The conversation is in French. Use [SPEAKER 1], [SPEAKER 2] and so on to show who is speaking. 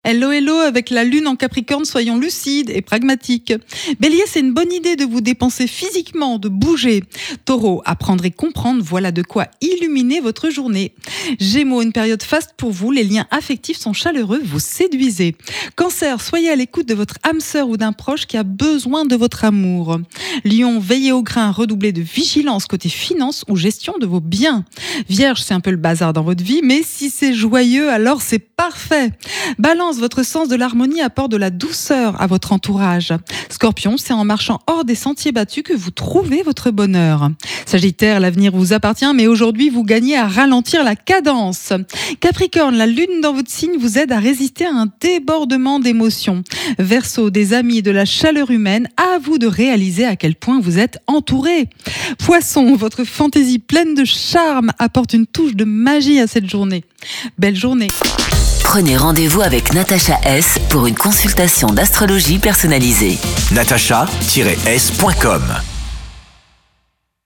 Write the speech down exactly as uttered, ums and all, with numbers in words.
[SPEAKER 1] Hello, hello, avec la lune en Capricorne, soyons lucides et pragmatiques. Bélier, c'est une bonne idée de vous dépenser physiquement, de bouger. Taureau, apprendre et comprendre, voilà de quoi illuminer votre journée. Gémeaux, une période faste pour vous, les liens affectifs sont chaleureux, vous séduisez. Cancer, soyez à l'écoute de votre âme sœur ou d'un proche qui a besoin de votre amour. Lion, veillez au grain, redoublez de vigilance côté finance ou gestion de vos biens. Vierge, c'est un peu le bazar dans votre vie, mais si c'est joyeux, alors c'est parfait. Balance, votre sens de l'harmonie apporte de la douceur à votre entourage. Scorpion, c'est en marchant hors des sentiers battus que vous trouvez votre bonheur. Sagittaire, l'avenir vous appartient, mais aujourd'hui vous gagnez à ralentir la cadence. Capricorne, la lune dans votre signe vous aide à résister à un débordement d'émotions. Verseau, des amis et de la chaleur humaine, à vous de réaliser à quel point vous êtes entouré. Poisson, votre fantaisie pleine de charme apporte une touche de magie à cette journée. Belle journée.
[SPEAKER 2] Prenez rendez-vous avec Natacha S pour une consultation d'astrologie personnalisée.
[SPEAKER 3] natacha tiret s point com